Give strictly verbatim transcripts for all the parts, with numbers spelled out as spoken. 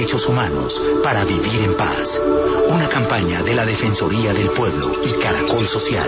derechos humanos para vivir en paz. Una campaña de la Defensoría del Pueblo y Caracol Social.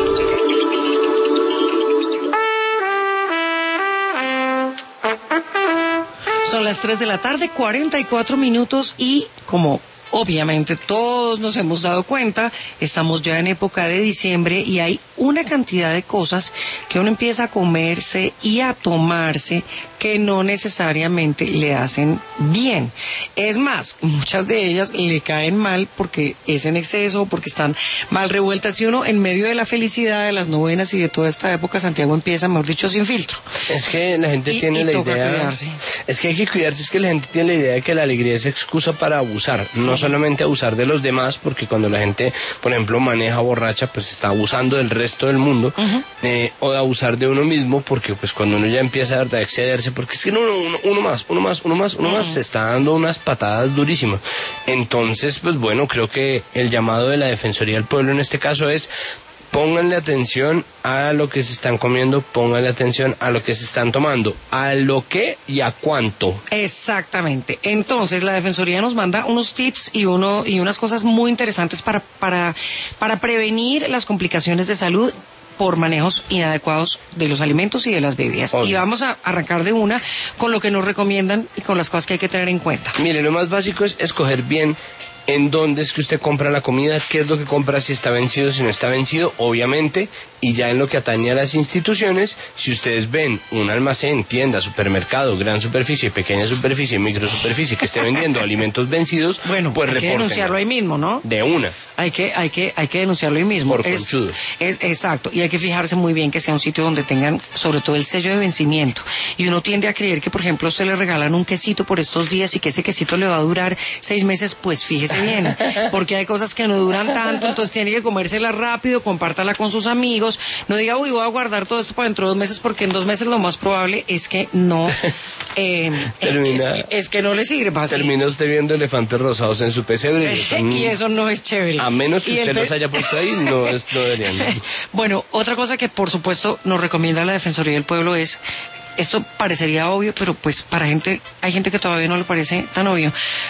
Son las tres de la tarde, cuarenta y cuatro minutos, y como obviamente todos nos hemos dado cuenta, estamos ya en época de diciembre y hay una cantidad de cosas que uno empieza a comerse y a tomarse que no necesariamente le hacen bien. Es más, muchas de ellas le caen mal porque es en exceso, porque están mal revueltas, y uno en medio de la felicidad de las novenas y de toda esta época, Santiago, empieza, mejor dicho, sin filtro. Es que la gente y, tiene y la toca idea... cuidarse. Es que hay que cuidarse, es que la gente tiene la idea de que la alegría es excusa para abusar, no solamente abusar de los demás, porque cuando la gente, por ejemplo, maneja borracha, pues está abusando del resto del mundo, uh-huh. eh, o de abusar de uno mismo, porque pues cuando uno ya empieza a excederse, porque es que uno, uno, uno más, uno más, uno más, uno uh-huh. más, se está dando unas patadas durísimas. Entonces, pues bueno, creo que el llamado de la Defensoría del Pueblo en este caso es: pónganle atención a lo que se están comiendo, pónganle atención a lo que se están tomando, a lo que y a cuánto. Exactamente. Entonces, la Defensoría nos manda unos tips y uno y unas cosas muy interesantes para para para prevenir las complicaciones de salud por manejos inadecuados de los alimentos y de las bebidas. Obvio. Y vamos a arrancar de una con lo que nos recomiendan y con las cosas que hay que tener en cuenta. Mire, lo más básico es escoger bien en dónde es que usted compra la comida, qué es lo que compra, si está vencido, si no está vencido, obviamente, y ya en lo que atañe a las instituciones, si ustedes ven un almacén, tienda, supermercado, gran superficie, pequeña superficie, micro superficie, que esté vendiendo alimentos vencidos, bueno, pues hay que denunciarlo ahí mismo, ¿no? De una. Hay que, hay que, hay que denunciarlo ahí mismo. Por es, conchudos. Es, exacto, y hay que fijarse muy bien que sea un sitio donde tengan, sobre todo, el sello de vencimiento. Y uno tiende a creer que, por ejemplo, usted le regalan un quesito por estos días y que ese quesito le va a durar seis meses, pues fíjese bien, porque hay cosas que no duran tanto, entonces tiene que comérsela rápido, compártala con sus amigos, no diga, uy, voy a guardar todo esto para dentro de dos meses, porque en dos meses lo más probable es que no, eh, Termina, es, es que no le sirva. Termina usted viendo elefantes rosados en su pesebre. Y, y eso no es chévere. A menos que y usted pe... los haya puesto ahí, no, es, no deberían. Bueno, otra cosa que por supuesto nos recomienda la Defensoría del Pueblo es, esto parecería obvio, pero pues para gente, hay gente que todavía no le parece tan obvio: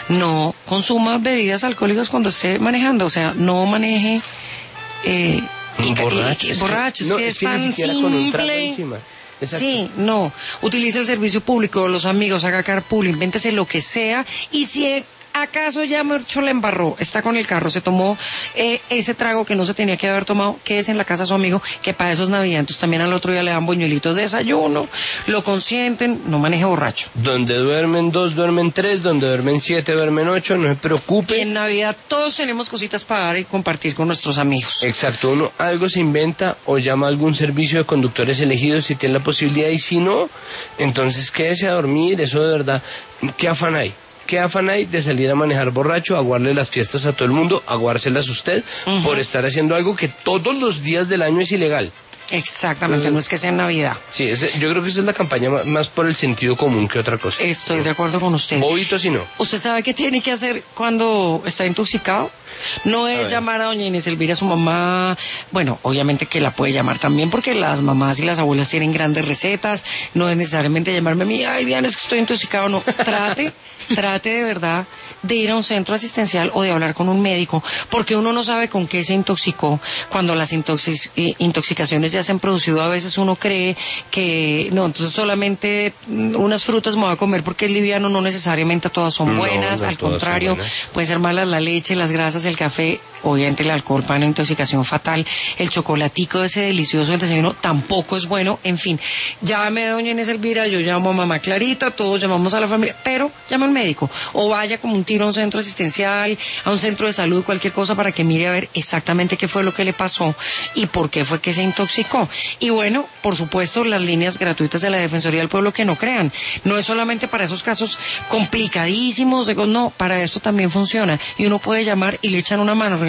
no consuma bebidas alcohólicas cuando esté manejando, o sea, no maneje eh, y, borracho, y, y, es borracho, que, no, es que es, es que tan ni siquiera simple. Con un trago encima. Exacto. Sí, no, utilice el servicio público, los amigos, haga carpool, invéntese lo que sea, y si acaso ya Mercho le embarró, está con el carro, se tomó eh, ese trago que no se tenía que haber tomado, quédese en la casa de su amigo, que para eso es Navidad, entonces también al otro día le dan buñuelitos de desayuno, lo consienten, no maneje borracho. Donde duermen dos, duermen tres, donde duermen siete, duermen ocho, no se preocupe. Y en Navidad todos tenemos cositas para dar y compartir con nuestros amigos. Exacto, uno algo se inventa o llama a algún servicio de conductores elegidos si tiene la posibilidad, y si no, entonces quédese a dormir, eso de verdad, ¿qué afán hay? ¿Qué afán hay de salir a manejar borracho, aguarle las fiestas a todo el mundo, aguárselas usted, uh-huh. por estar haciendo algo que todos los días del año es ilegal? Exactamente, no es que sea en Navidad. Sí, ese, yo creo que esa es la campaña más, más por el sentido común que otra cosa. Estoy de acuerdo con usted. Bobito si no. ¿Usted sabe qué tiene que hacer cuando está intoxicado? No es a llamar a doña Inés Elvira, a su mamá. Bueno, obviamente que la puede llamar también, porque las mamás y las abuelas tienen grandes recetas. No es necesariamente llamarme a mí, ay Diana, es que estoy intoxicado. No, trate, trate de verdad de ir a un centro asistencial o de hablar con un médico, porque uno no sabe con qué se intoxicó. Cuando las intoxic- intoxicaciones ya se han producido, a veces uno cree que no, entonces solamente unas frutas me voy a comer porque es liviano. No necesariamente todas son buenas, no, no al contrario, pueden ser malas la leche, las grasas, el café, obviamente el alcohol para una intoxicación fatal, el chocolatico ese delicioso del desayuno tampoco es bueno. En fin, llámame a doña Inés Elvira, yo llamo a mamá Clarita, todos llamamos a la familia, pero llame al médico o vaya como un tiro a un centro asistencial, a un centro de salud, cualquier cosa, para que mire a ver exactamente qué fue lo que le pasó y por qué fue que se intoxicó. Y bueno, por supuesto, las líneas gratuitas de la Defensoría del Pueblo, que no crean, no es solamente para esos casos complicadísimos, digo, no, para esto también funciona, y uno puede llamar y le echan una mano,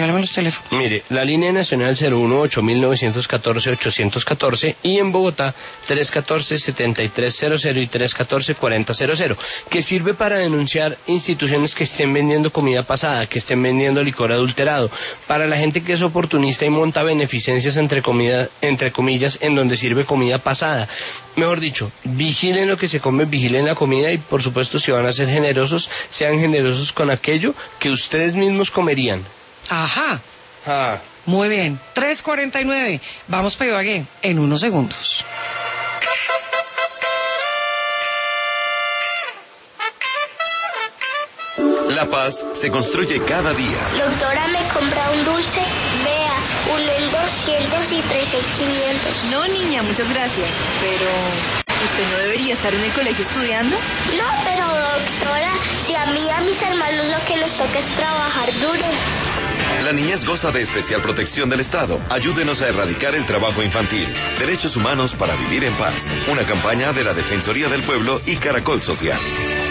regálame los teléfonos. Mire, la línea nacional cero uno ocho nueve uno cuatro ocho uno cuatro y en Bogotá tres uno cuatro siete tres cero cero y tres uno cuatro cuatro cero cero cero, que sirve para denunciar instituciones que estén vendiendo comida pasada, que estén vendiendo licor adulterado, para la gente que es oportunista y monta beneficencias entre, comida, entre comillas en donde sirve comida pasada. Mejor dicho, vigilen lo que se come, vigilen la comida y por supuesto si van a ser generosos, sean generosos con aquello que ustedes mismos comerían. Ajá. Ah. Muy bien. tres cuarenta y nueve. Vamos para Ibagué en unos segundos. La paz se construye cada día. Doctora, ¿me compra un dulce? Vea, uno en doscientos y tres en quinientos. No, niña, muchas gracias. Pero, ¿usted no debería estar en el colegio estudiando? No, pero doctora, si a mí y a mis hermanos lo que nos toca es trabajar duro. La niñez goza de especial protección del Estado. Ayúdenos a erradicar el trabajo infantil. Derechos humanos para vivir en paz. Una campaña de la Defensoría del Pueblo y Caracol Social.